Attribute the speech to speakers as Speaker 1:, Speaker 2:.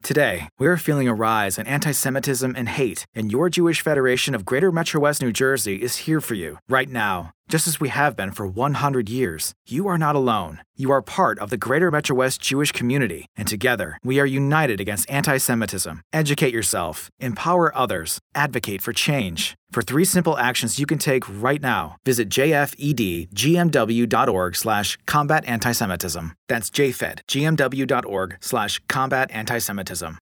Speaker 1: Today, we are feeling a rise in anti-Semitism and hate, and your Jewish Federation of Greater Metro West New Jersey is here for you right now. Just as we have been for 100 years, you are not alone. You are part of the Greater Metro West Jewish community, and together, we are united against anti-Semitism. Educate yourself, empower others, advocate for change. For 3 simple actions you can take right now, visit jfedgmw.org/combat antisemitism. That's jfedgmw.org/combat antisemitism.